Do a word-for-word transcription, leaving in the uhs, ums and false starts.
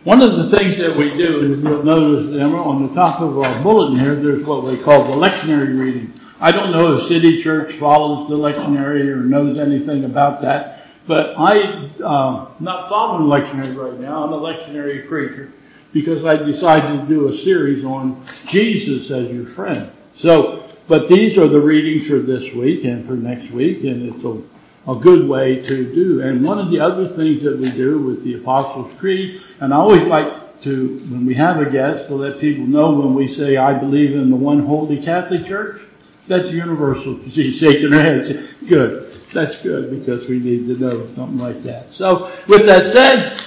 One of the things that we do, and you'll notice Emma, on the top of our bulletin here, there's what we call the lectionary reading. I don't know if City Church follows the lectionary or knows anything about that, but I, uh, not following lectionary right now. I'm a lectionary preacher because I decided to do a series on Jesus as your friend. So, but these are the readings for this week and for next week, and it's a a good way to do. And one of the other things that we do with the Apostles' Creed, and I always like to, when we have a guest, to let people know when we say, I believe in the one holy Catholic Church, that's universal. She's shaking her head. Good. That's good because we need to know something like that. So with that said,